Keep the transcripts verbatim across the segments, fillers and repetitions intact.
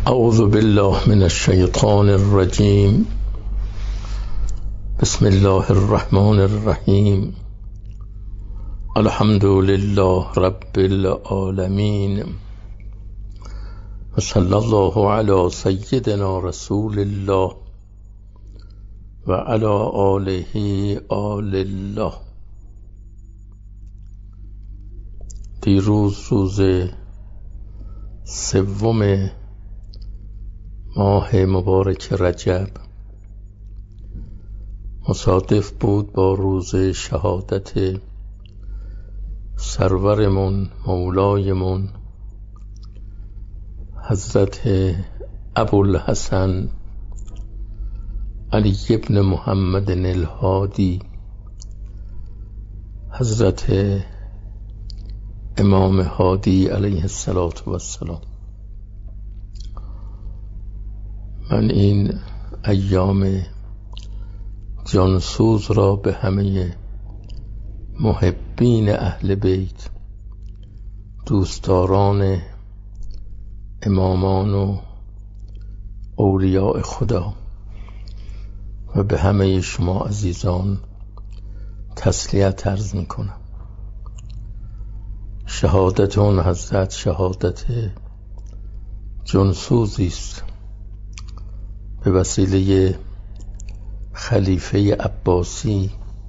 اعوذ بالله من الشیطان الرجیم. بسم الله الرحمن الرحیم. الحمد لله رب العالمین و صلی الله علی سیدنا رسول الله و علی آله آل الله. دیروز روز سوم ماه مبارک رجب مصادف بود با روز شهادت سرورمون مولایمون حضرت ابوالحسن علی ابن محمد الهادی، حضرت امام هادی علیه السلام. من این ایام جانسوز را به همه محبین اهل بیت، دوستداران امامان و اولیاء خدا و به همه شما عزیزان تسلیت عرض میکنم. شهادت اون حضرت شهادت جانسوزی است. به وسیله خلیفه عباسی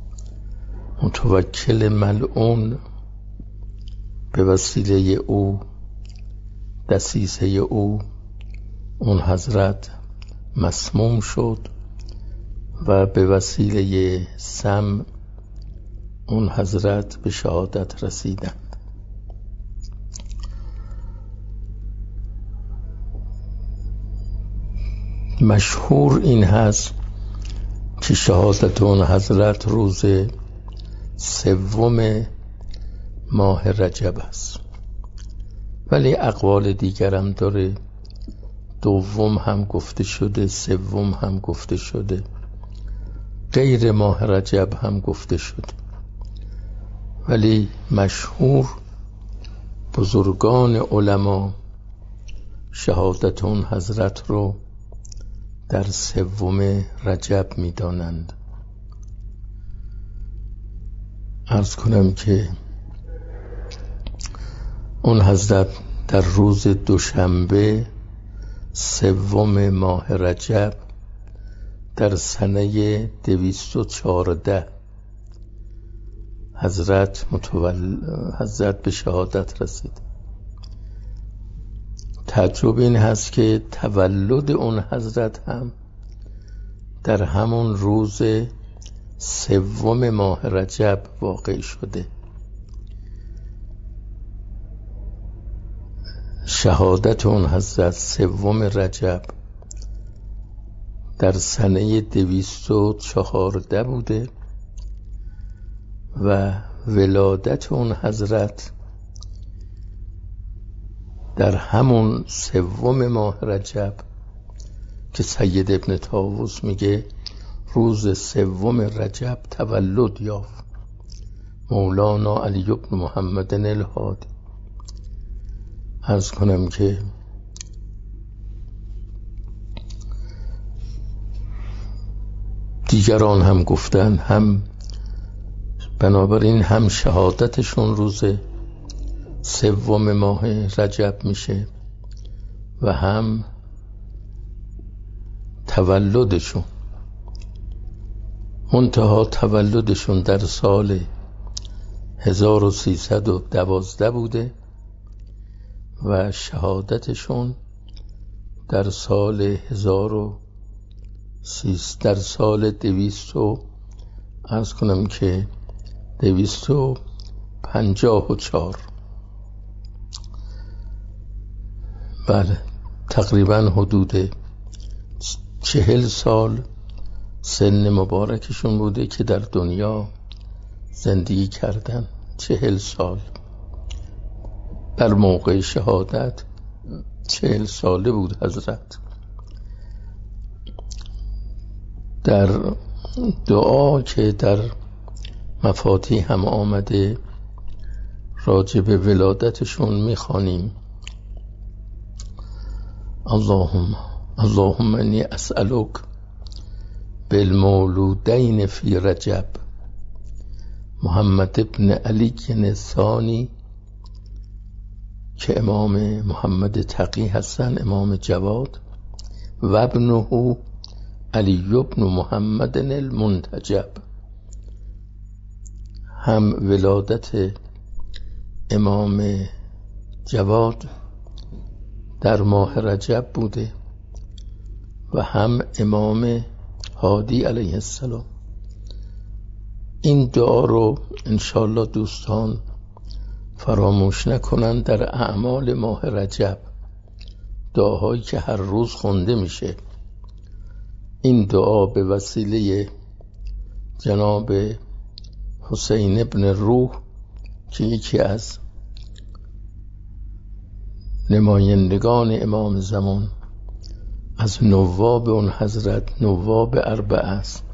متوکل ملعون، به وسیله او دسیسه او اون حضرت مسموم شد و به وسیله سم اون حضرت به شهادت رسیدند. مشهور این هست که شهادت اون حضرت روز سوم ماه رجب است، ولی اقوال دیگرم داره. دوم هم گفته شده، سوم هم گفته شده، غیر ماه رجب هم گفته شده، ولی مشهور بزرگان علما شهادت اون حضرت رو در سوم رجب می دانند. عرض کنم که اون حضرت در روز دوشنبه سوم ماه رجب در سنه دویست و چهارده حضرت متول... حضرت به شهادت رسید. تعجب این هست که تولد اون حضرت هم در همون روز سوم ماه رجب واقع شده. شهادت اون حضرت سوم رجب در سنه دویست و چهارده بوده و ولادت اون حضرت در همون سوم ماه رجب که سید ابن طاووس میگه روز سوم رجب تولد یافت مولانا علی ابن محمد الهادی. عرض کنم که دیگران هم گفتن، هم بنابراین هم شهادتشون روز سوم ماه رجب میشه و هم تولدشون. منتها تولدشون در سال هزار و سیصد و دوازده بوده و شهادتشون در سال هزار و سیصد در سال دویست و عرض کنم که دویست و پنجاه و چهار. بله، تقریبا حدود چهل سال سن مبارکشون بوده که در دنیا زندگی کردن. چهل سال بر موقع شهادت چهل ساله بود حضرت. در دعا که در مفاتیح هم آمده راجع به ولادتشون میخوانیم. اللهم اللهم انی اسألک بالمولودین فی رجب محمد ابن علی ثانی که امام محمد تقی هستن، امام جواد، و ابنه علی ابن محمد المنتجب. هم ولادت امام جواد در ماه رجب بوده و هم امام هادی علیه السلام. این دعا رو انشالله دوستان فراموش نکنن در اعمال ماه رجب، دعاهایی که هر روز خونده میشه. این دعا به وسیله جناب حسین ابن روح که یکی از نمایندگان امام زمان، از نواب اون حضرت، نواب اربعه است،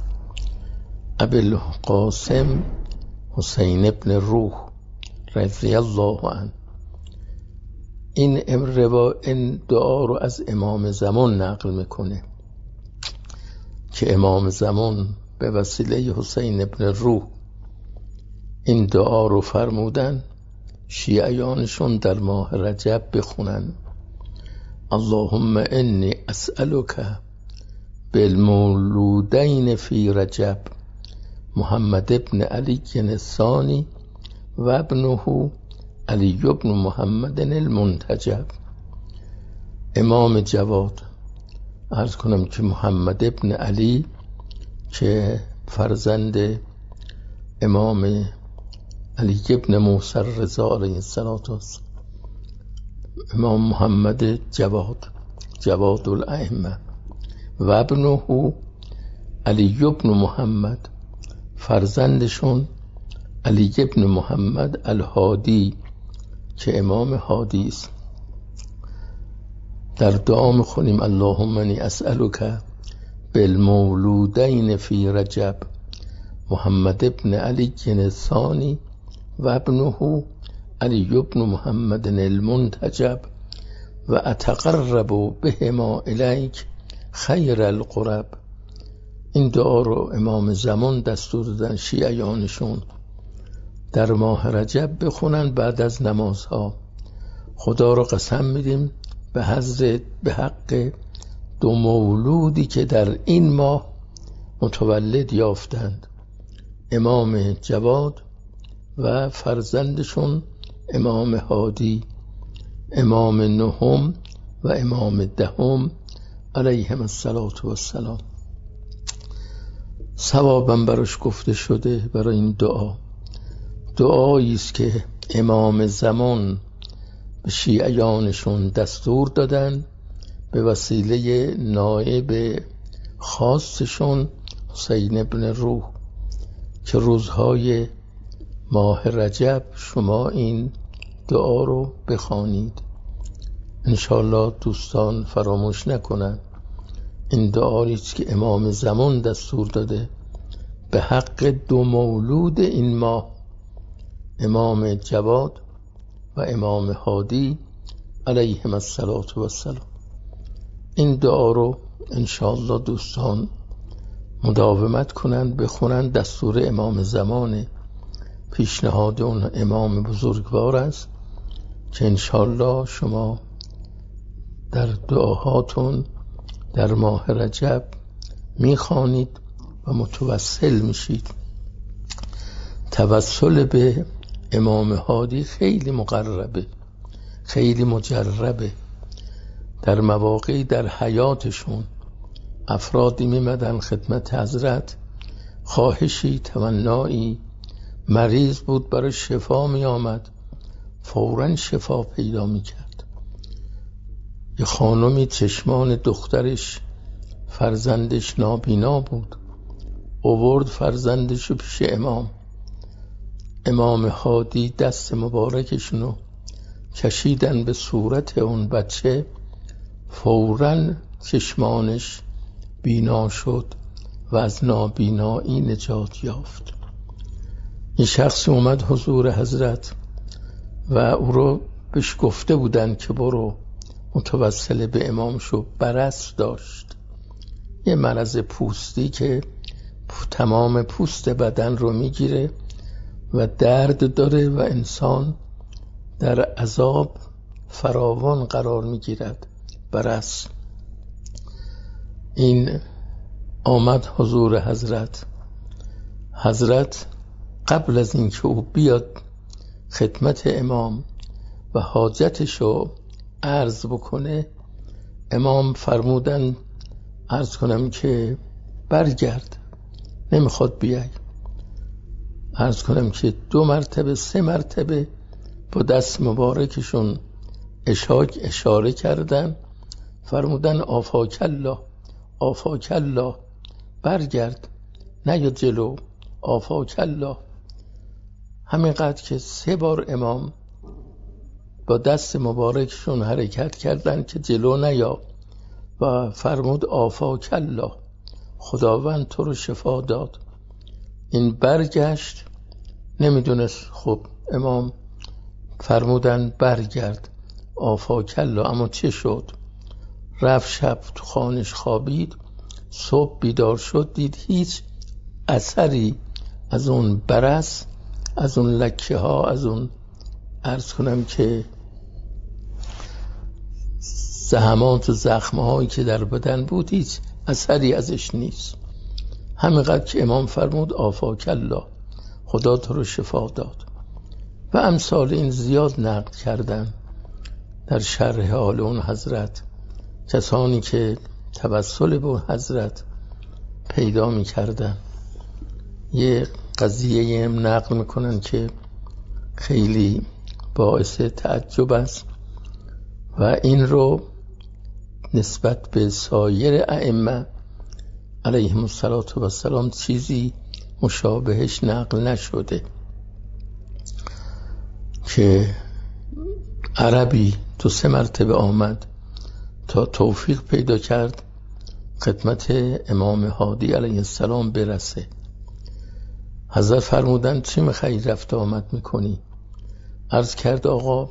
ابوالقاسم حسین ابن روح رضی الله عنه. این امروا این دعا رو از امام زمان نقل میکنه که امام زمان به وسیله حسین ابن روح این دعا رو فرمودن شیعیانشون در ماه رجب بخونن. اللهم انی اسألک بالمولودین فی رجب محمد ابن علی الثانی و ابنه علی ابن محمد المنتجب. امام جواد، عرض کنم که محمد ابن علی که فرزند امام علی ابن موسی رضا علیه السلام است، امام محمد جواد، جواد الائمه، و ابنه علی ابن محمد، فرزندشون علی ابن محمد الهادی که امام هادی است. در دعا میخونیم اللهم انی اسألک بالمولودین فی رجب محمد ابن علی الثانی و ابنه علی ابن محمد المنتجب و اتقرب بهما الیک خیر القرب. این دعا رو امام زمان دستور دادن شیعیانشون در ماه رجب بخونن بعد از نمازها. خدا رو قسم میدیم به حضرت به حق دو مولودی که در این ماه متولد یافتند، امام جواد و فرزندشون امام هادی، امام نهم و امام دهم علیهم السلام. ثوابم براش گفته شده برای این دعا. دعایی است که امام زمان به شیعیانشون دستور دادن به وسیله نایب خاصشون حسین ابن روح که روزهای ماه رجب شما این دعا رو بخوانید. انشالله دوستان فراموش نکنن این دعایی است که امام زمان دستور داده به حق دو مولود این ماه، امام جواد و امام هادی علیهم السلام. این دعا رو انشاءالله دوستان مداومت کنند بخونن. دستور امام زمان، پیشنهاد اون امام بزرگوار است که انشاءالله شما در دعاهاتون در ماه رجب میخوانید و متوسل میشید. توسل به امام هادی خیلی مقربه، خیلی مجربه. در مواقعی در حیاتشون افرادی میمدن خدمت حضرت، خواهشی، تمنایی، مریض بود برای شفا می آمد، فوراً شفا پیدا می کرد. یه خانمی چشمان دخترش فرزندش نابینا بود، آورد فرزندشو پیش امام. امام هادی دست مبارکشونو کشیدن به صورت اون بچه، فوراً چشمانش بینا شد و از نابینایی نجات یافت. این شخص اومد حضور حضرت و او رو بهش گفته بودن که برو متوسل به امام شو. برص داشت، یه مرض پوستی که تمام پوست بدن رو میگیره و درد داره و انسان در عذاب فراوان قرار میگیرد. برص. این آمد حضور حضرت. حضرت قبل از اینکه او بیاد خدمت امام و حاجتشو عرض بکنه، امام فرمودن عرض کنم که برگرد، نمیخواد بیای. عرض کنم که دو مرتبه سه مرتبه با دست مبارکشون اشاک اشاره کردن، فرمودن آفاک الله، آفاک الله، برگرد، نیا جلو، آفاک الله. همینقدر که سه بار امام با دست مبارکشون حرکت کردن که جلو نیا و فرمود آفاک الله، خداوند تو رو شفا داد. این برگشت، نمیدونست. خب امام فرمودن برگرد، آفاک الله. اما چه شد؟ رفت شب تو خانش خوابید، صبح بیدار شد، دید هیچ اثری از اون برص، از اون لکه ها، از اون عرض کنم که زحمات و زخمه هایی که در بدن بود، هیچ اثری ازش نیست. همینقدر که امام فرمود آفاک الله، خدا تو رو شفا داد. و امثال این زیاد نقل کردن در شرح حال اون حضرت، کسانی که توسل به حضرت پیدا می کردن. یه قضیه هم نقل میکنن که خیلی باعث تعجب است و این رو نسبت به سایر ائمه علیهم السلام چیزی مشابهش نقل نشده، که عربی تو سه مرتبه آمد تا توفیق پیدا کرد خدمت امام هادی علیه السلام برسه. حضرت فرمودن چی میخوایی رفت آمد میکنی؟ عرض کرد آقا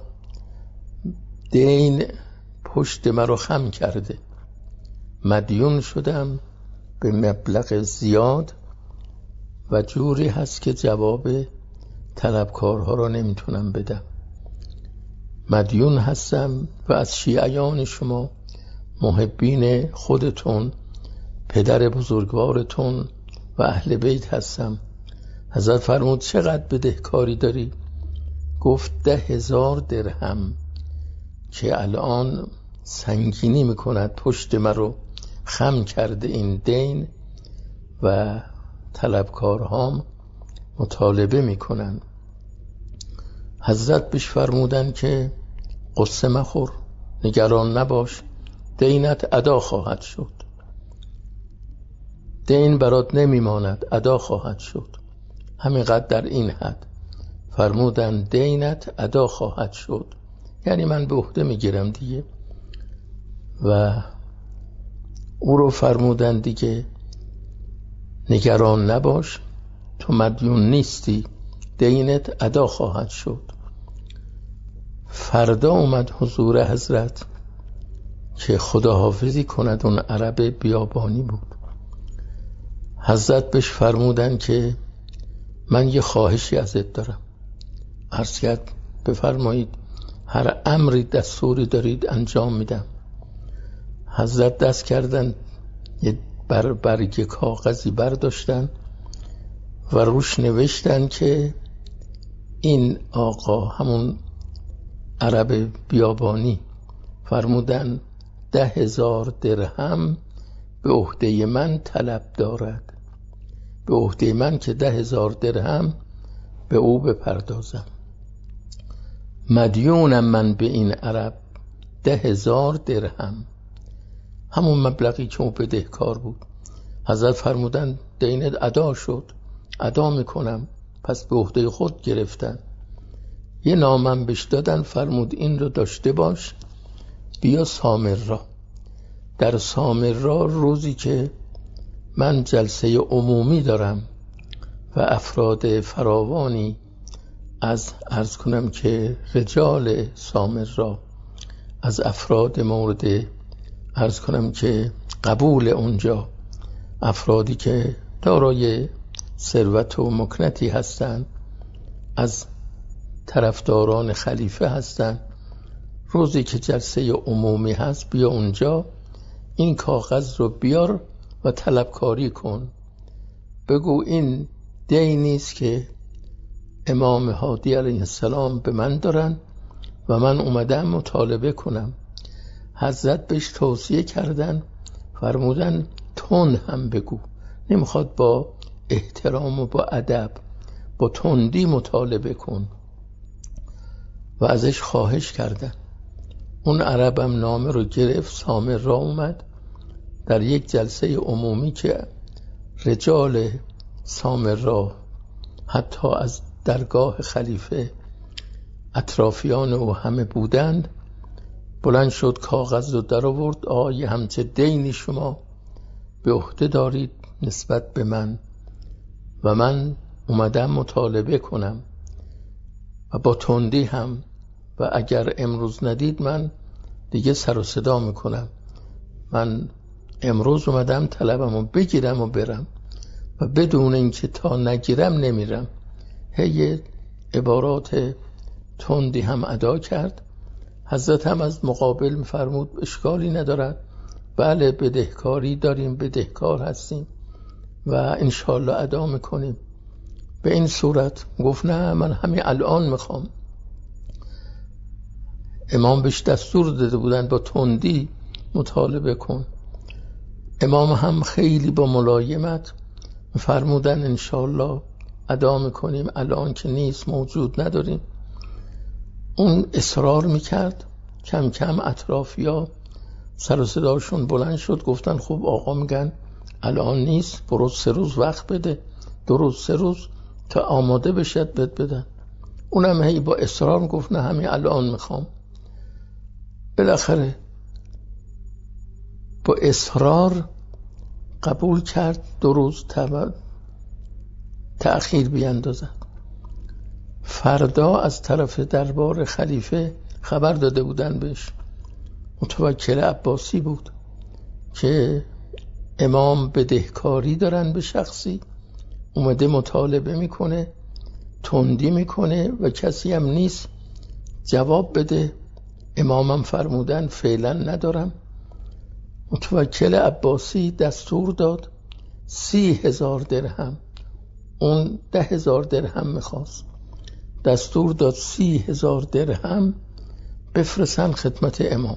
دین پشت مرا خم کرده، مدیون شدم به مبلغ زیاد و جوری هست که جواب طلبکارها را نمیتونم بدم. مدیون هستم و از شیعیان شما، محبین خودتون، پدر بزرگوارتون و اهل بیت هستم. حضرت فرمود چقدر بدهکاری داری؟ گفت ده هزار درهم که الان سنگینی میکند، پشت مرا خم کرده این دین و طلبکارهام مطالبه میکنن. حضرت بهش فرمودن که قصه مخور، نگران نباش، دینت ادا خواهد شد، دین برات نمیماند، ادا خواهد شد. همینقدر در این حد فرمودن دینت ادا خواهد شد، یعنی من به عهده میگیرم دیگه. و او رو فرمودن دیگه نگران نباش، تو مدیون نیستی، دینت ادا خواهد شد. فردا اومد حضور حضرت که خداحافظی کند. اون عرب بیابانی بود. حضرت بهش فرمودن که من یه خواهشی ازت دارم. عرض کرد بفرمایید، هر امری دستوری دارید انجام میدم. حضرت دست کردن یه بر برگ کاغذی برداشتن و روش نوشتن که این آقا، همون عرب بیابانی، فرمودن ده هزار درهم به عهده من طلب دارد، به عهده من که ده هزار درهم به او بپردازم. مدیونم من به این عرب ده هزار درهم، همون مبلغی که او بدهکار بود. حضرت فرمودن دینت ادا شد، ادا میکنم. پس به عهده خود گرفتن. یه نامم بهش دادن، فرمود این رو داشته باش، بیا سامرا. در سامرا روزی که من جلسه عمومی دارم و افراد فراوانی از عرض کنم که رجال سامرا از افراد مورد عرض کنم که قبول اونجا، افرادی که دارای ثروت و مکنتی هستند، از طرفداران خلیفه هستند، روزی که جلسه عمومی هست بیا اونجا، این کاغذ رو بیار و طلبکاری کن، بگو این دینی است که امام هادی علیه السلام به من دارن و من اومدم مطالبه کنم. حضرت بهش توصیه کردن، فرمودن تند هم بگو، نمیخواد با احترام و با ادب، با تندی مطالبه کن و ازش خواهش کردن. اون عربم نامه رو گرفت، سامر را اومد در یک جلسه عمومی که رجال سامر را حتی از درگاه خلیفه اطرافیان او همه بودند، بلند شد کاغذ رو در آورد، آقای همچه دینی شما به عهده دارید نسبت به من و من اومدم مطالبه کنم و با تندی هم، و اگر امروز ندید من دیگه سر و صدا میکنم، من امروز اومدم طلبمو بگیرم و برم و بدون اینکه تا نگیرم نمیرم. هی عبارات تندی هم ادا کرد. حضرت هم از مقابل میفرمود اشکالی ندارد، بله بدهکاری داریم، بدهکار هستیم و انشالله ادا میکنیم. به این صورت گفت نه من همین الان میخوام. امام بهش دستور داده بودن با تندی مطالبه کن. امام هم خیلی با ملایمت فرمودن انشالله ادا میکنیم، الان که نیست، موجود نداریم. اون اصرار میکرد. کم کم اطرافیا سر و صداشون بلند شد، گفتن خب آقا میگن الان نیست، برو سه روز وقت بده، دو روز سه روز تا آماده بشد بد بدن. اونم هی با اصرار میگفت نه همین الان میخوام. بالاخره با اصرار قبول کرد دو روز تأخیر بیندازد. فردا از طرف دربار خلیفه خبر داده بودن بهش، متوکل عباسی بود، که امام بدهکاری دارن به شخصی، اومده مطالبه میکنه، تندی میکنه و کسی هم نیست جواب بده. امامم فرمودن فعلا ندارم. متوکل عباسی دستور داد سی هزار درهم، اون ده هزار درهم میخواست، دستور داد سی هزار درهم بفرستن خدمت امام.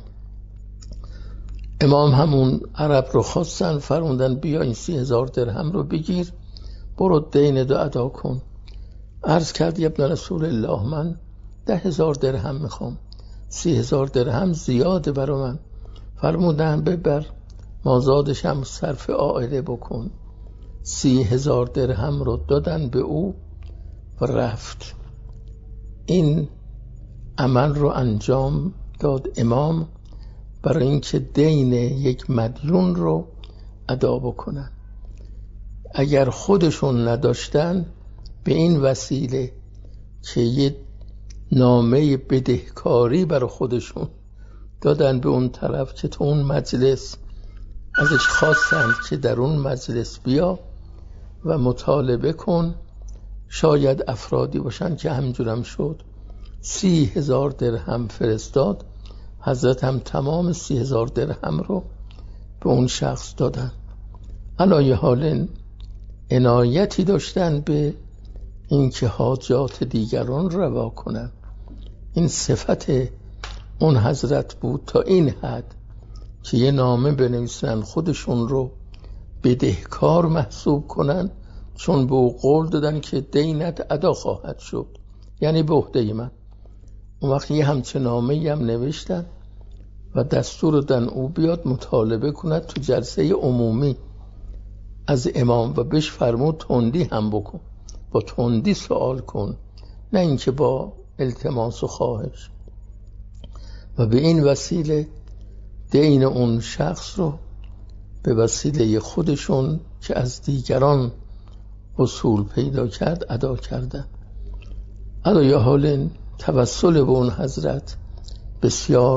امام همون عرب رو خواستن، فرمودن بیا این سی هزار درهم رو بگیر، برو دین دو ادا کن. عرض کرد یا ابن رسول الله من ده هزار درهم میخوام، سی هزار درهم زیاده برا من. فرمودن ببر مازادش هم صرف عائله بکن. سی هزار درهم رو دادن به او و رفت. این عمل رو انجام داد امام برای اینکه دین یک مدیون رو ادا بکنن. اگر خودشون نداشتن به این وسیله که یه نامه بدهکاری برای خودشون دادن به اون طرف که تو اون مجلس ازش خواستند که در اون مجلس بیا و مطالبه کن، شاید افرادی باشن که همجورم شد. سی هزار درهم فرستاد. حضرت هم تمام سی هزار درهم رو به اون شخص دادن. علای حال عنایتی داشتن به اینکه حاجات دیگران روا کنن. این صفت اون حضرت بود تا این حد که یه نامه بنویسن خودشون رو بدهکار محسوب کنن، چون به او قول دادن که دینت ادا خواهد شد، یعنی به عهده من. اون وقت یه همچه نامه‌ای هم نوشتن و دستور دادن او بیاد مطالبه کند تو جلسه عمومی از امام و بهش فرمود تندی هم بکن، با تندی سوال کن، نه اینکه با التماس و خواهش. و به این وسیله دین اون شخص رو به وسیله خودشون که از دیگران وصول پیدا کرد ادا کردن. علای حال توسل به اون حضرت بسیار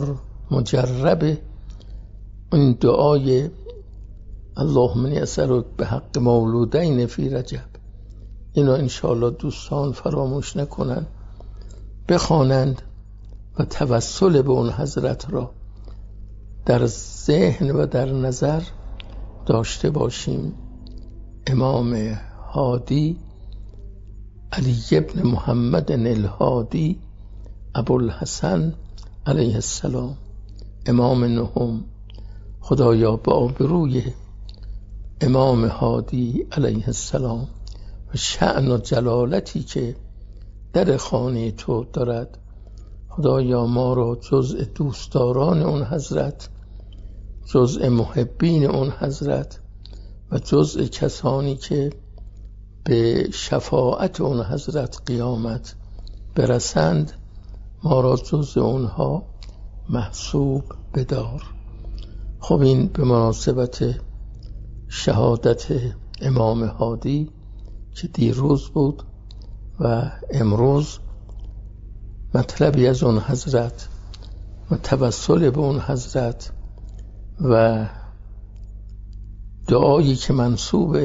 مجرب این دعای اللهم انی اسألک به حق مولودین فی رجب، اینو انشاءالله دوستان فراموش نکنن، بخوانند و توسل به اون حضرت را در ذهن و در نظر داشته باشیم. امام هادی علی ابن محمد الهادی ابوالحسن علیه السلام، امام نهم، خدایا با آبروی امام هادی علیه السلام و شأن و جلالتی که در خانه تو دارد، خدایا ما را جزء دوستداران اون حضرت، جزء محبین اون حضرت و جزء کسانی که به شفاعت اون حضرت قیامت برسند، ما را جزء اونها محسوب بدار. خب این به مناسبت شهادت امام هادی که دیروز بود و امروز مطلبی از اون حضرت و توسل به اون حضرت و دعایی که منسوب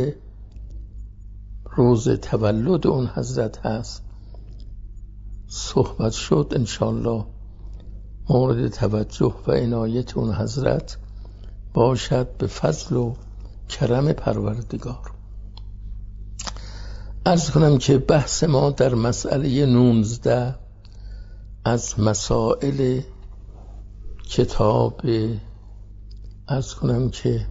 روز تولد اون حضرت هست صحبت شد، انشالله مورد توجه و عنایت اون حضرت باشد به فضل و کرم پروردگار. عرض کنم که بحث ما در مسئله نوزده از مسائل کتاب، عرض کنم که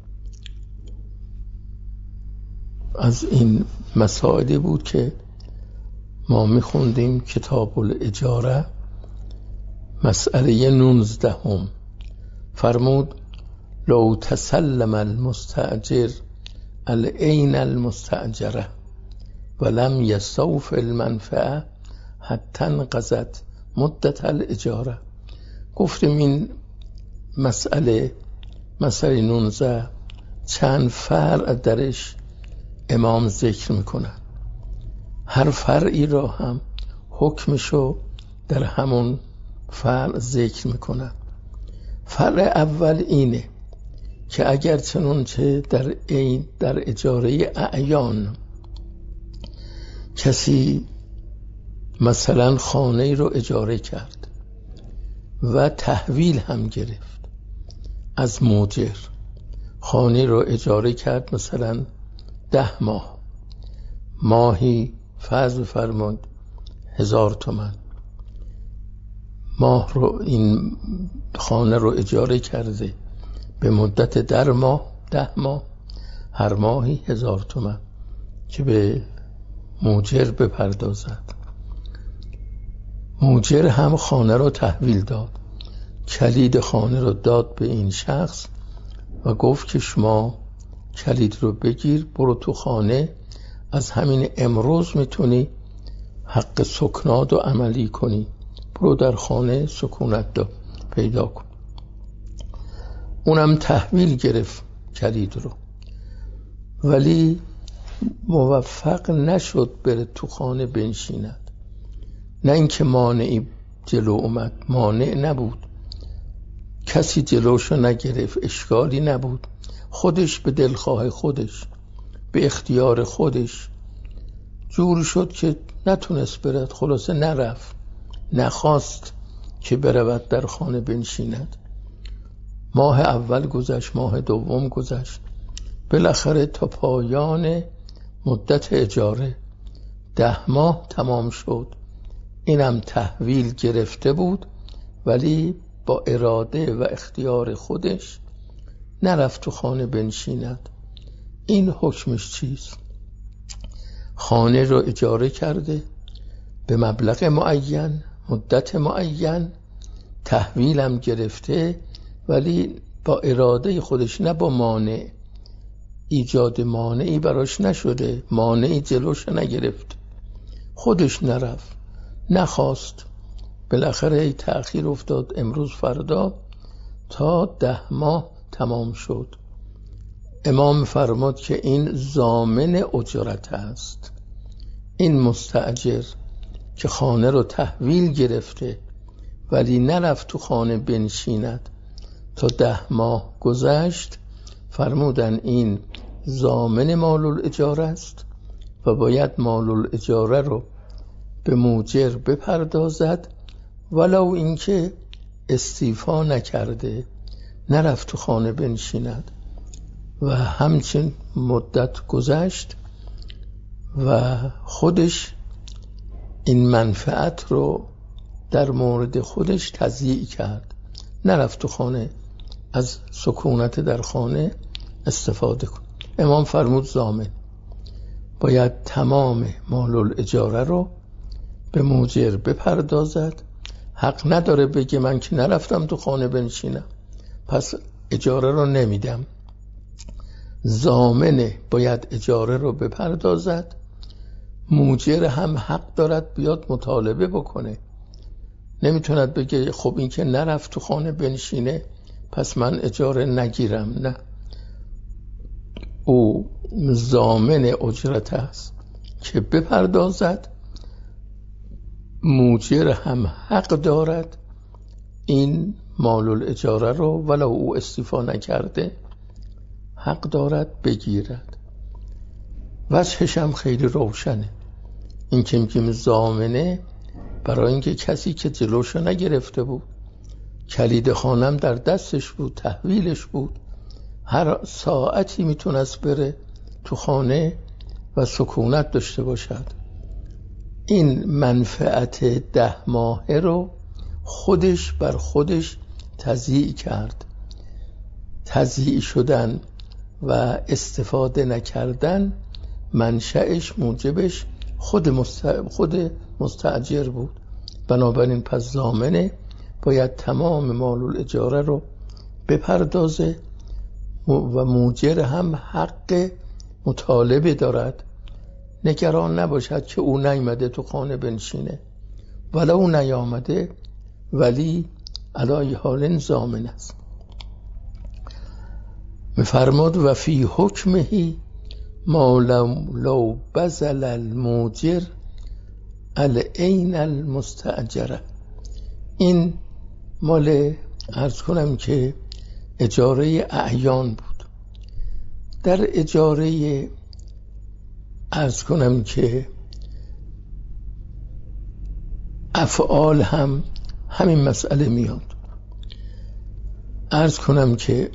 از این مسائلی بود که ما میخوندیم کتاب الاجاره، مسئله نوزده هم فرمود لو تسلم المستأجر العین المستأجره ولم یستوف المنفعه حتی انقضت مدت الاجاره. گفتیم این مسئله مسئله نوزده چند فرع درش امام ذکر میکنن، هر فرعی را هم حکمشو در همون فرع ذکر میکنن. فرع اول اینه که اگر چنانچه در این در اجاره اعیان کسی مثلا خانه رو اجاره کرد و تحویل هم گرفت از موجر، خانه رو اجاره کرد مثلا ده ماه، ماهی فرض فرمود هزار تومن، ماه رو این خانه رو اجاره کرده به مدت در ماه ده ماه، هر ماهی هزار تومن که به موجر بپردازد. موجر هم خانه رو تحویل داد، کلید خانه رو داد به این شخص و گفت که شما کلید رو بگیر، برو تو خانه، از همین امروز میتونی حق سکنات رو عملی کنی، برو در خانه سکونت دا پیدا کن. اونم تحویل گرفت کلید رو، ولی موفق نشد بره تو خانه بنشیند. نه اینکه مانعی جلو اومد، مانع نبود، کسی جلوشو نگرفت، اشکالی نبود، خودش به دلخواه خودش به اختیار خودش جور شد که نتونست برد، خلاصه نرفت، نخواست که برود در خانه بنشیند. ماه اول گذشت، ماه دوم گذشت، بالاخره تا پایان مدت اجاره ده ماه تمام شد. اینم تحویل گرفته بود ولی با اراده و اختیار خودش نرفت تو خانه بنشیند. این حکمش چیست؟ خانه رو اجاره کرده به مبلغ معین، مدت معین، تحویلم گرفته ولی با اراده خودش، نه با مانع، ایجاد مانعی براش نشده، مانعی جلوش نگرفت، خودش نرفت، نخواست، بالاخره تأخیر افتاد، امروز فردا تا ده ماه تمام شد. امام فرمود که این ضامن اجرت است. این مستأجر که خانه رو تحویل گرفته ولی نرفت تو خانه بنشیند تا ده ماه گذشت، فرمودن این ضامن مال الاجاره است و باید مال الاجاره رو به موجر بپردازد، ولو اینکه استیفا نکرده، نرفت تو خانه بنشیند و همچین مدت گذشت و خودش این منفعت رو در مورد خودش تضییع کرد، نرفت تو خانه از سکونت در خانه استفاده کن. امام فرمود ضامن باید تمام مال الاجاره رو به موجر بپردازد. حق نداره بگه من که نرفتم تو خانه بنشینم پس اجاره رو نمیدم. ضامنه باید اجاره رو بپردازد. موجر هم حق دارد بیاد مطالبه بکنه، نمیتوند بگه خب این که نرفت تو خانه بنشینه پس من اجاره نگیرم. نه، او ضامن اجرت است که بپردازد. موجر هم حق دارد این مال الاجاره رو ولو او استیفا نکرده حق دارد بگیرد. وجهش هم خیلی روشنه. این که میگیم ضامنه برای اینکه کسی که جلوشو نگرفته بود، کلید خانم در دستش بود، تحویلش بود، هر ساعتی میتونست بره تو خانه و سکونت داشته باشد. این منفعت ده ماهه رو خودش بر خودش تضییع کرد. تضییع شدن و استفاده نکردن منشأش موجبش خود مست... خود مستأجر بود. بنابراین پس ضامنه باید تمام مال الاجاره رو بپردازه و موجر هم حق مطالبه دارد. نگران نباشد که او نیامده تو خانه بنشینه، ولی او نیامده ولی علای حال ضامن است. میفرماد و فی حکمهی ما لو بذل الموجر العین المستأجره. این مال عرض کنم که اجاره اعیان بود. در اجاره عرض کنم که افعال هم همین مسئله میاد. عرض کنم که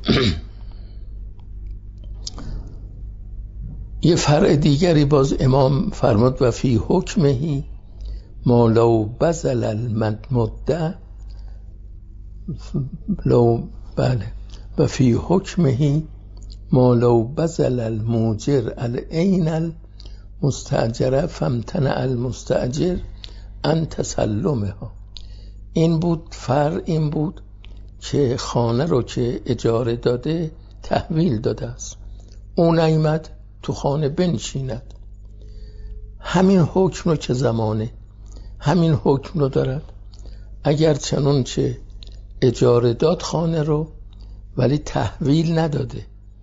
یه فرع دیگری باز امام فرمود و فی حکمهی ما لو بذل المدمده لو بله و فی حکمهی ما لو بذل الموجر العین المستأجره فامتنع المستأجر ان تسلمها. این بود فرع، این بود که خانه رو که اجاره داده تحویل داده است، اون نیامد تو خانه بنشیند. همین حکم رو چه زمانه همین حکم رو دارد. اگر چنانچه اجاره داد خانه رو ولی تحویل نداده،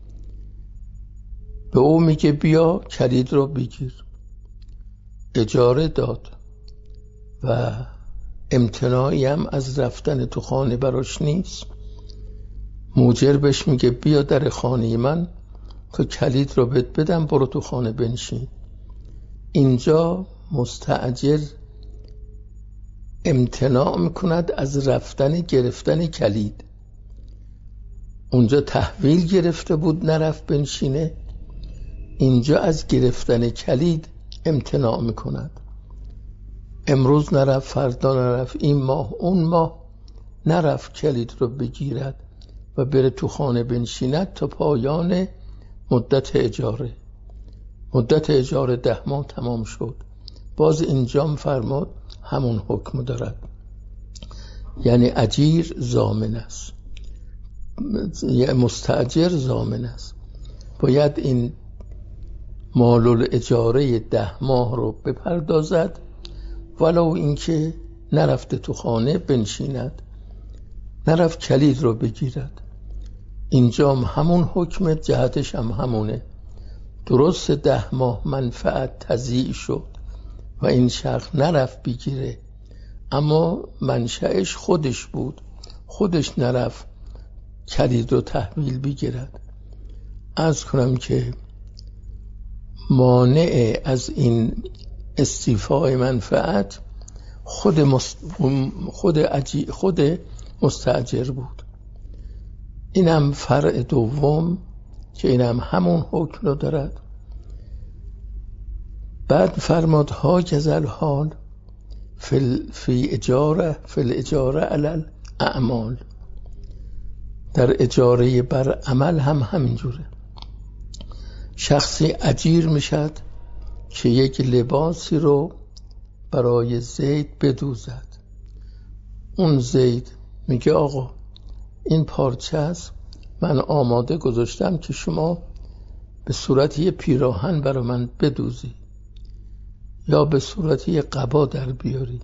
به او میگه بیا کلید رو بگیر، اجاره داد و امتناعی هم از رفتن تو خانه براش نیست، موجر بهش میگه بیا در خانه من تو کلید رو بهت بدم برو تو خانه بنشین. اینجا مستأجر امتناع میکند از رفتن گرفتن کلید. اونجا تحویل گرفته بود نرفت بنشینه، اینجا از گرفتن کلید امتناع میکند. امروز نرفت، فردا نرفت، این ماه اون ماه نرفت کلید رو بگیرد و بره تو خانه بنشیند تا پایان مدت اجاره. مدت اجاره ده ماه تمام شد، باز اینجام فرمود همون حکم دارد. یعنی اجیر ضامن است، یعنی مستأجر ضامن است. باید این مال الاجاره ده ماه رو بپردازد ولو اینکه نرفته تو خانه بنشیند، نرفت کلید رو بگیرد. اینجام همون حکم، جهتش هم همونه. درست ده ماه منفعت تضییع شد و این شخص نرفت بگیره، اما منشأش خودش بود، خودش نرفت کلید رو تحویل بگیرد. عرض کنم که مانع از این استیفای منفعت خود مست... خود, عجی... خود مستأجر بود. اینم فرع دوم که اینم همون حکم رو دارد. بعد فرماد ها کزل حال فی, فی اجاره فی الاجاره علی الاعمال، در اجاره بر عمل هم همینجوره. شخصی اجیر میشد که یک لباسی رو برای زید بدوزد. اون زید میگه آقا این پارچه است، من آماده گذاشتم که شما به صورت یه پیراهن برای من بدوزی، یا به صورت یه قبا در بیاری.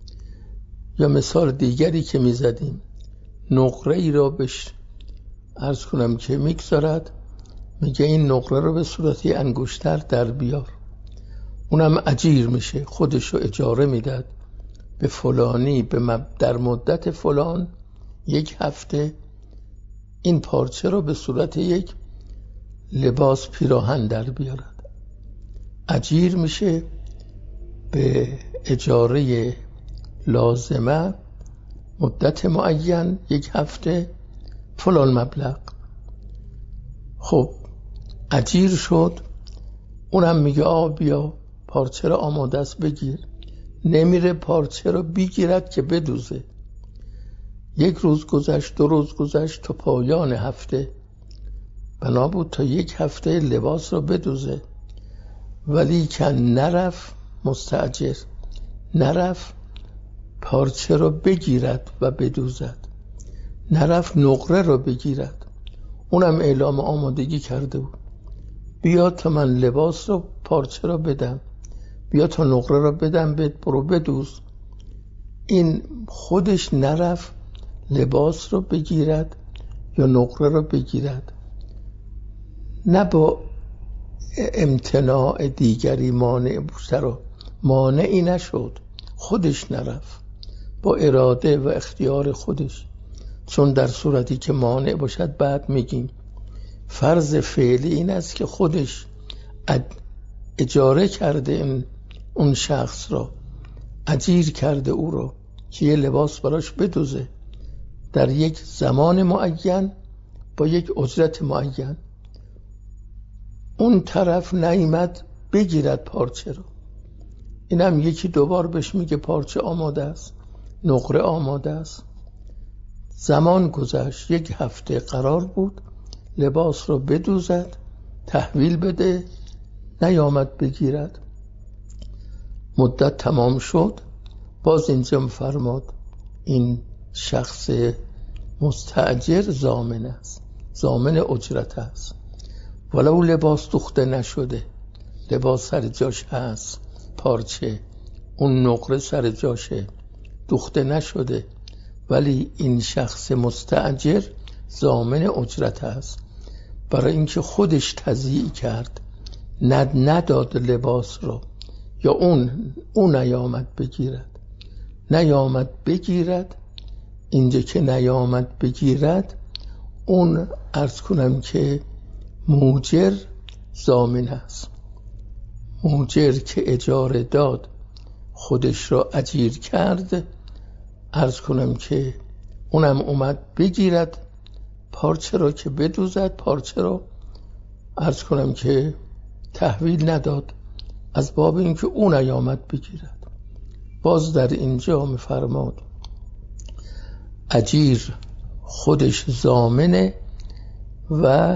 یا مثال دیگری که میزدیم، نقره ای را بهش عرض کنم که میگذارد، میگه این نقره رو به صورت یه انگشتر در بیار. اونم اجیر میشه، خودشو اجاره میداد به فلانی به مب... در مدت فلان یک هفته این پارچه رو به صورت یک لباس پیراهن در بیارد. اجیر میشه به اجاره لازمه مدت معین، یک هفته فلان مبلغ. خب اجیر شد، اونم میگه آ بیا پارچه رو آماده است بگیر. نمیره پارچه رو بگیرد که بدوزه. یک روز گذشت، دو روز گذشت، تا پایان هفته بنا بود تا یک هفته لباس رو بدوزه، ولی که نرفت مستأجر، نرفت پارچه رو بگیرد و بدوزد، نرفت نقره رو بگیرد. اونم اعلام آمادگی کرده بود، بیا تا من لباس رو پارچه رو بدم، بیا تا نقره رو بدم، بد برو بدوز. این خودش نرفت لباس رو بگیرد یا نقره رو بگیرد، نه با امتناع دیگری مانع بوسر، مانعی نشد، خودش نرفت با اراده و اختیار خودش. چون در صورتی که مانع باشد بعد میگیم فرض فعلی این است که خودش اجاره کرده این اون شخص را، اجیر کرده او را که یه لباس براش بدوزه در یک زمان معین با یک اجرت معین. اون طرف نیامد بگیرد پارچه رو، اینم یکی دوبار بهش میگه پارچه آماده است، نقره آماده است. زمان گذشت، یک هفته قرار بود لباس رو بدوزد تحویل بده، نیامد بگیرد. مدت تمام شد، باز اینجا فرماد این شخص مستأجر ضامن است، ضامن اجرت است. ولو لباس دوخته نشده، لباس سر جاش هست، پارچه اون نقره سر جاشه، دوخته نشده، ولی این شخص مستأجر ضامن اجرت است، برای اینکه خودش تضییع کرد، ند نداد لباس رو، یا اون اون نیامد بگیرد نیامد بگیرد اینجا که نیامد بگیرد، اون عرض کنم که موجر ضامن است. موجر که اجاره داد، خودش را اجیر کرد، عرض کنم که اونم اومد بگیرد پارچه را که بدوزد، پارچه را عرض کنم که تحویل نداد از باب اینکه اون نیامد بگیرد. باز در اینجا می‌فرماد اجیر خودش ضامنه و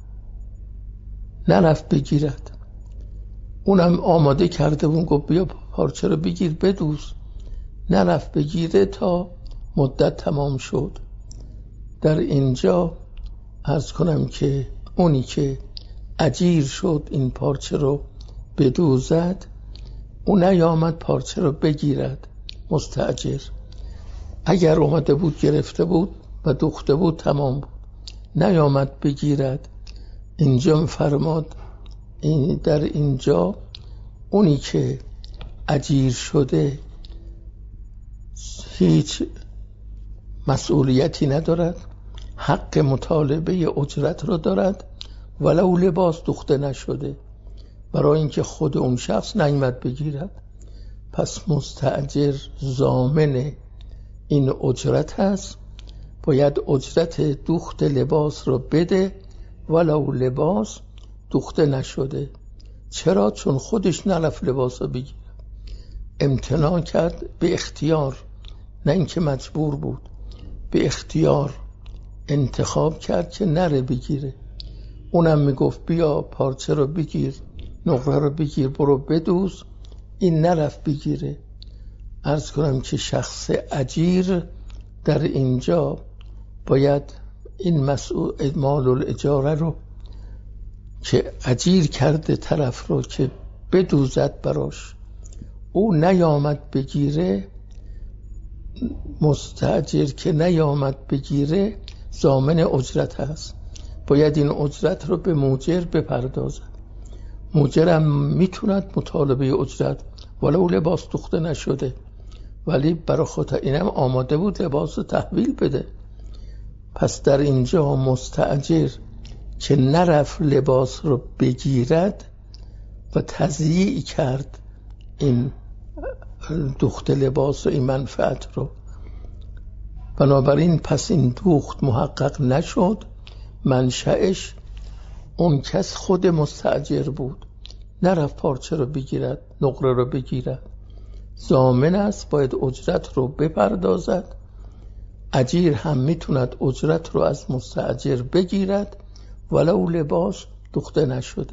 نرفت بگیرد. اونم آماده کرده بود، گفت بیا پارچه رو بگیر بدوز، نرفت بگیره تا مدت تمام شد. در اینجا عرض کنم که اونی که اجیر شد این پارچه رو بدوزد، اون نیامد پارچه رو بگیرد مستأجر. اگر اومده بود گرفته بود و دوخته بود تمام بود، نیامد بگیرد. اینجا فرماد این در اینجا اونی که اجیر شده هیچ مسئولیتی ندارد، حق مطالبه اجرت رو دارد ولو لباس دوخته نشده، برای اینکه خود اون شخص نیامد بگیرد. پس مستأجر ضامن این اجرت هست، باید اجرت دوخت لباس رو بده ولو لباس دوخته نشده. چرا؟ چون خودش نرفت لباس رو بگیره، امتناع کرد به اختیار، نه اینکه مجبور بود، به اختیار انتخاب کرد که نره بگیره. اونم میگفت بیا پارچه رو بگیر، نقره رو بگیر، برو بدوز، این نرفت بگیره. عرض کنم که شخص اجیر در اینجا باید این مسئول مال الاجاره رو که اجیر کرده طرف رو که بدوزد براش، او نیامد بگیره، مستأجر که نیامد بگیره ضامن اجرت هست، باید این اجرت رو به موجر بپردازد. موجرم میتوند مطالبه اجرت ولو لباس دوخته نشده، ولی برای خاطر اینم آماده بود لباس رو تحویل بده. پس در اینجا مستأجر که نرفت لباس رو بگیرد و تضییع کرد این دوخت لباس و این منفعت رو، بنابراین پس این دوخت محقق نشد، منشأش اون کس خود مستأجر بود، نرفت پارچه رو بگیرد، نقره رو بگیرد، ضامن است، باید اجرت رو بپردازد. اجیر هم میتوند اجرت رو از مستأجر بگیرد ولو لباس دوخته نشده.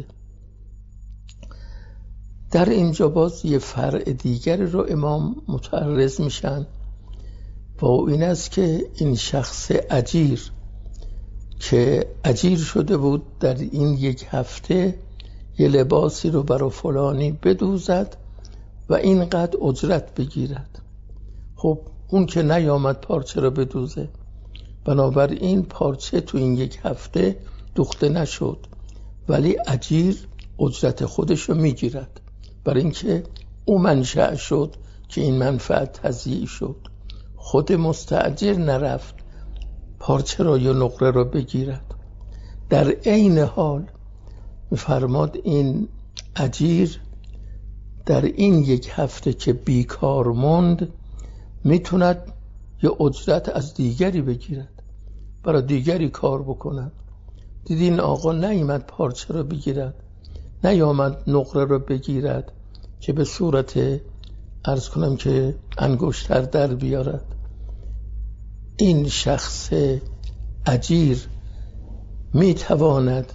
در اینجا باز یه فرع دیگر رو امام متعرض میشن و این است که این شخص اجیر که اجیر شده بود در این یک هفته یه لباسی رو برای فلانی بدوزد و اینقدر اجرت بگیرد. خب اون که نیامد پارچه رو بدوزه، بنابراین پارچه تو این یک هفته دوخته نشد، ولی اجیر اجرت خودش رو میگیرد، برای اینکه او منشأ شد که این منفعت تضییع شد. خود مستأجر نرفت پارچه رو یا نقره رو بگیرد. در عین حال می‌فرماد این اجیر در این یک هفته که بیکار موند میتوند یا اجرت از دیگری بگیرد، برای دیگری کار بکند. دیدین آقا نیامد پارچه رو بگیرد، نیامد نقره رو بگیرد که به صورت عرض کنم که انگشتر در بیارد، این شخص اجیر میتواند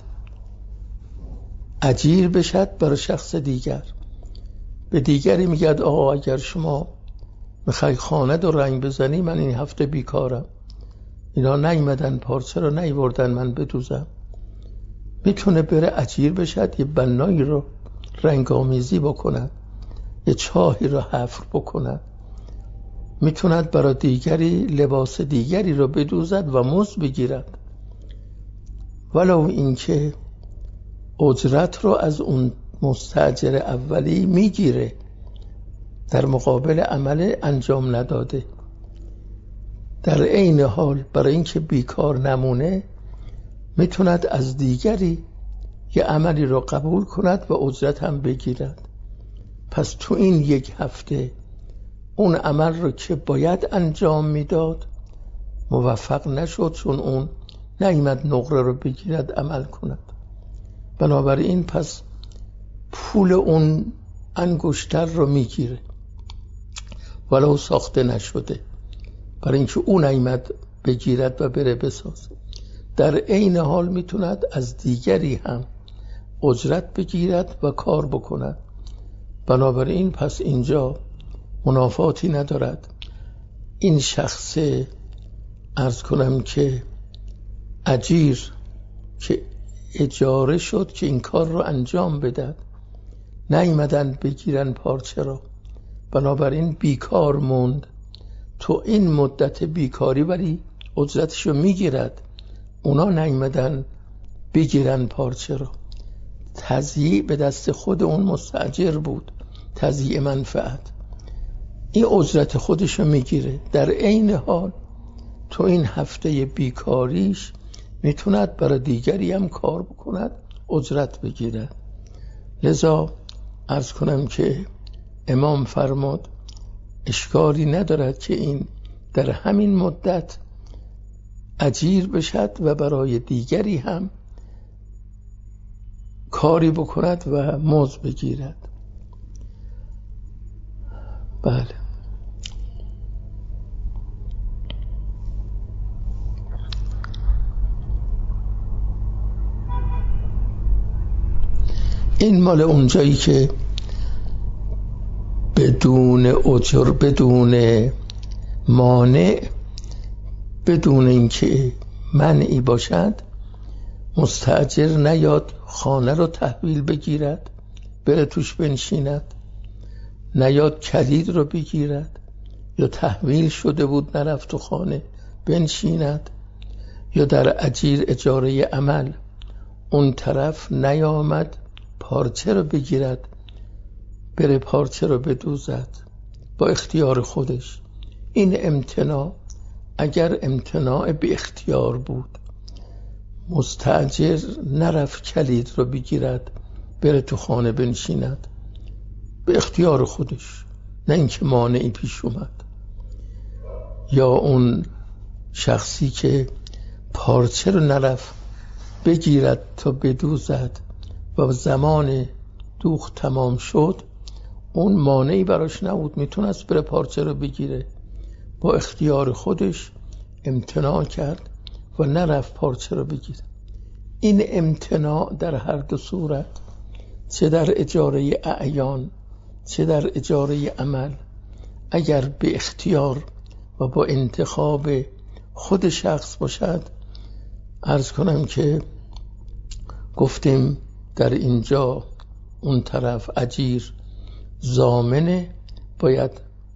اجیر بشد برای شخص دیگر. به دیگری میگد آقا اگر شما میخوای خانه رو رنگ بزنی، من این هفته بیکارم، اینا نیومدن پارچه رو نیوردن من بدوزم، میتونه بره اجیر بشد، یه بنایی رو رنگامیزی بکند، یه چاهی رو حفر بکند، میتوند برای دیگری لباس دیگری رو بدوزد و مزد بگیرد، ولو اینکه اجرت رو از اون مستأجر اولی میگیره در مقابل عمل انجام نداده. در عین حال برای اینکه بیکار نمونه میتوند از دیگری یه عملی رو قبول کند و اجرت هم بگیرد. پس تو این یک هفته اون عمل رو که باید انجام میداد موفق نشد، چون اون نیامد نقره رو بگیرد عمل کند. بنابراین پس پول اون انگشتر رو میگیره ولو ساخته نشده، برای اینکه اون نیامد بگیرد و بره بسازه. در عین حال میتوند از دیگری هم اجرت بگیرد و کار بکند. بنابراین پس اینجا منافاتی ندارد. این شخص عرض کنم که اجیر که اجاره شد که این کار رو انجام بدهد، نیامدن بگیرن پارچه رو، بنابراین بیکار موند. تو این مدت بیکاری ولی اجرتش رو میگیرد، اونا نیامدن بگیرن پارچه رو. تضییع به دست خود اون مستأجر بود، تضییع منفعت. این اجرت خودشو میگیره. در عین حال تو این هفته بیکاریش میتوند برای دیگری هم کار بکند، اجرت بگیرد. لذا عرض کنم که امام فرمود اشکالی ندارد که این در همین مدت اجیر بشد و برای دیگری هم کاری بکند و مزد بگیرد. بله. این مال اونجایی که بدون اجر، بدون مانع، بدون اینکه منعی باشد، مستاجر نیاد خانه رو تحویل بگیرد بره توش بنشیند، نیاد کلید رو بگیرد یا تحویل شده بود نرفت تو خانه بنشیند، یا در اجیر اجاره عمل اون طرف نیامد پارچه رو بگیرد بره پارچه رو بدوزد با اختیار خودش. این امتناع اگر امتناع به اختیار بود، مستاجر نرفت کلید رو بگیرد بره تو خانه بنشیند به اختیار خودش، نه اینکه مانعی پیش اومد. یا اون شخصی که پارچه رو نرفت بگیرد تا بدوزد و زمان دوخت تمام شد، اون مانعی براش نبود، میتونست بره پارچه رو بگیره، با اختیار خودش امتناع کرد و نرفت پارچه رو بگیره. این امتناع در هر دو صورت، چه در اجاره اعیان چه در اجاره عمل، اگر به اختیار و با انتخاب خود شخص باشد، عرض کنم که گفتیم در اینجا اون طرف اجیر ضامنه، باید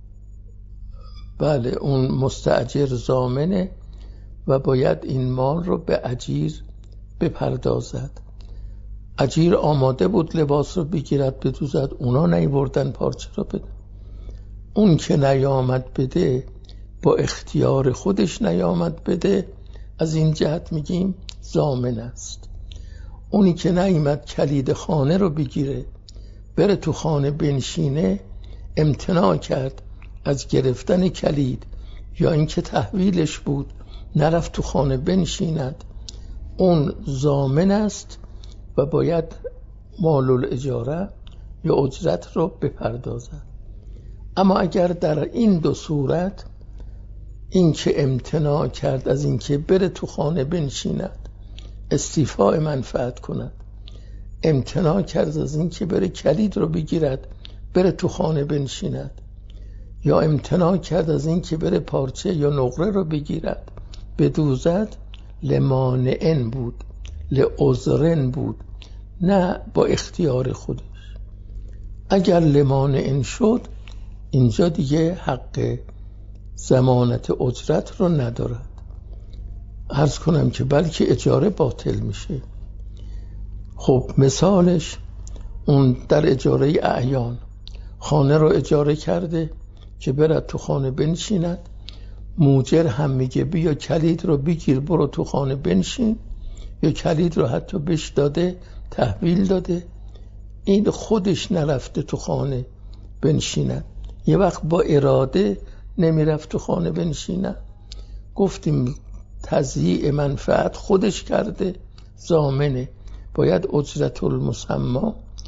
بله اون مستاجر ضامنه و باید این مال رو به اجیر بپردازد. اجیر آماده بود لباس رو بگیرد بدوزد، اونا نیوردن پارچه رو بده. اون که نیامد بده، با اختیار خودش نیامد بده، از این جهت میگیم ضامن است. اونی که نیامد کلید خانه رو بگیره بره تو خانه بنشینه، امتناع کرد از گرفتن کلید یا اینکه تحویلش بود نرفت تو خانه بنشیند، اون ضامن است و باید مال الاجاره یا اجرت رو بپردازد. اما اگر در این دو صورت، این که امتناع کرد از اینکه بره تو خانه بنشیند استیفاء منفعت کند، امتناع کرد از اینکه بره کلید رو بگیرد بره تو خانه بنشیند، یا امتناع کرد از اینکه بره پارچه یا نقره رو بگیرد بدوزد، لمانعن بود، لعذرن بود، نه با اختیار خودش. اگر لمانعن شد، اینجا دیگه حق ضمانت اجرت رو ندارد. عرض کنم که بلکه اجاره باطل میشه. خب مثالش اون در اجاره اعیان، خانه رو اجاره کرده که برد تو خانه بنشیند، موجر هم میگه بیا کلید رو بگیر برو تو خانه بنشین، یا کلید رو حتی بهش داده تحویل داده، این خودش نرفته تو خانه بنشیند، یه وقت با اراده نمیرفت تو خانه بنشیند، گفتیم تضییع منفعت خودش کرده، ضامنه، باید اجرت المسمى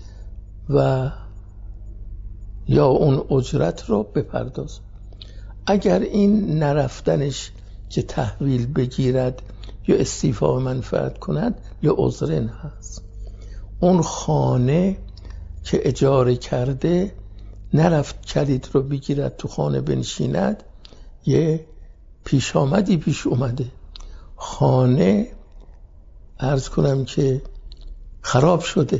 و یا اون اجرت رو بپرداز. اگر این نرفتنش که تحویل بگیرد یا استیفاء منفعت کند لعذرن هست، اون خانه که اجاره کرده نرفت کلید رو بگیرد تو خانه بنشیند، یه پیش آمدی پیش اومده، خانه عرض کنم که خراب شده،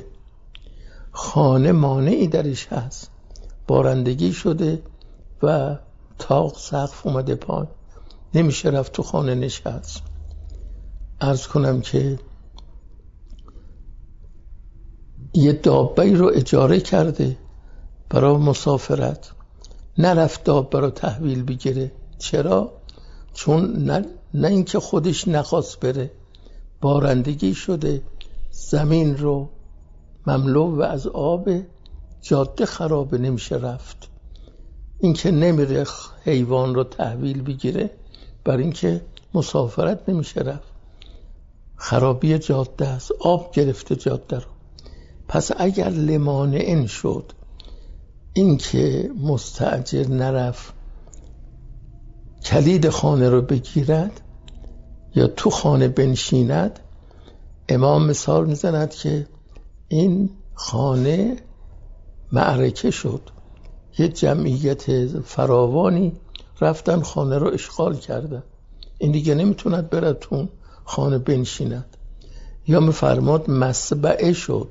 خانه مانعی درش هست، بارندگی شده و تاق سقف اومده پایین، نمیشه رفت تو خانه نشست. عرض کنم که یه دابه‌ای رو اجاره کرده برای مسافرت، نرفت دابه رو تحویل بگیره. چرا؟ چون نه, نه اینکه خودش نخواست بره، بارندگی شده، زمین رو مملو و از آب، جاده خرابه، نمیشه رفت. اینکه نمیره حیوان رو تحویل بگیره برای اینکه مسافرت نمیشه رفت، خرابی جاده است، آب گرفته جاده رو. پس اگر لمانع شد اینکه مستأجر نرفت کلید خانه رو بگیرد یا تو خانه بنشیند، امام مثال میزند که این خانه معرکه شد، یه جمعیت فراوانی رفتن خانه رو اشغال کردن، این دیگه نمیتوند برد تو خانه بنشیند. یا میفرماد مسبعه شد،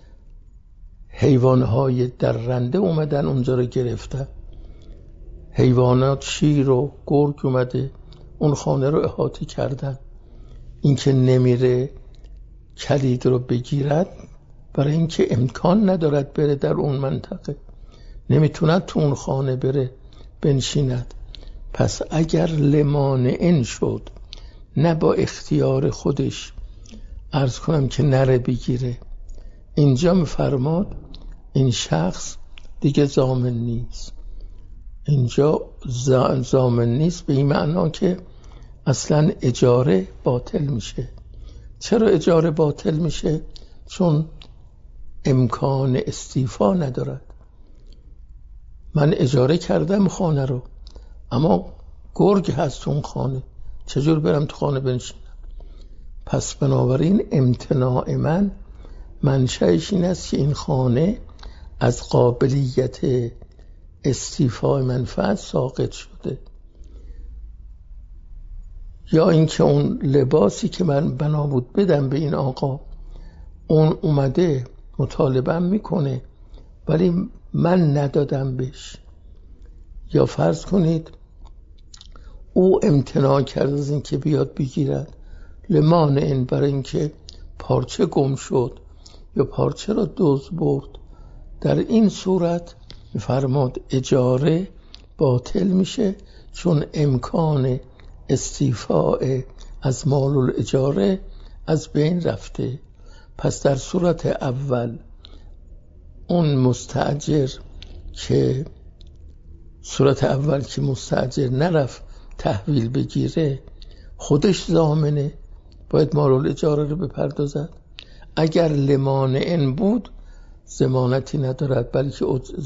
حیوانهای درنده اومدن اونجا رو گرفتن، حیوانات شیر و گرگ اومده اون خانه رو احاطه کردن. این که نمیره کلید رو بگیرد برای اینکه امکان ندارد بره در اون منطقه، نمیتوند تو اون خانه بره بنشیند. پس اگر لمانع شد، نه با اختیار خودش عرض کنم که نره بگیره، اینجا میفرماد این شخص دیگه ضامن نیست. اینجا ضامن نیست به این معنا که اصلا اجاره باطل میشه. چرا اجاره باطل میشه؟ چون امکان استیفا ندارد. من اجاره کردم خانه رو، اما گرگ هست اون خانه، چجور برم تو خانه بنشینم؟ پس بنابراین امتناع من منشأش این است که این خانه از قابلیت استیفای منفعت ساقط شده. یا اینکه اون لباسی که من بنا بود بدم به این آقا، اون اومده مطالبه میکنه ولی من ندادم بهش. یا فرض کنید او امتناع کرد از این که بیاد بگیرد، لمانع این برای اینکه پارچه گم شد یا پارچه را دزد برد، در این صورت فرماد اجاره باطل میشه، چون امکان استیفاء از مال الاجاره از بین رفته. پس در صورت اول اون مستاجر که صورت اول که مستاجر نرفت تحویل بگیره، خودش ضامنه، باید مال الاجاره رو بپردازد. اگر لمانع بود ضمانتی ندارد، بلکه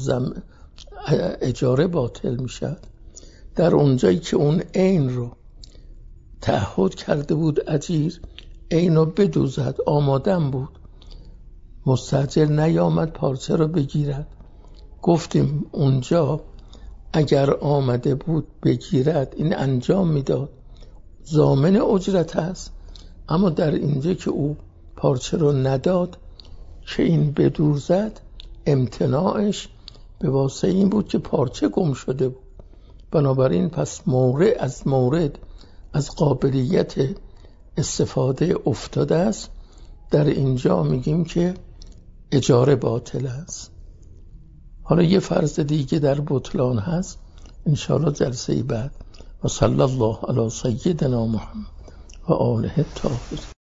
اجاره باطل میشد. در اونجایی که اون عین رو تعهد کرده بود اجیر، عین رو بدوزد، آمادم بود، مستاجر نیامد پارچه رو بگیرد. گفتیم اونجا اگر آمده بود بگیرد این انجام میداد، ضامن اجرت هست. اما در اینجا که او پارچه رو نداد که این بدوزد، امتناعش به واسطه این بود که پارچه گم شده بود. بنابراین پس مورد از مورد از قابلیت استفاده افتاده است. در اینجا میگیم که اجاره باطل است. حالا یه فرض دیگه در بطلان هست، انشاءالله جلسه بعد. و صلی الله علی سیدنا محمد و آله الطاهرین.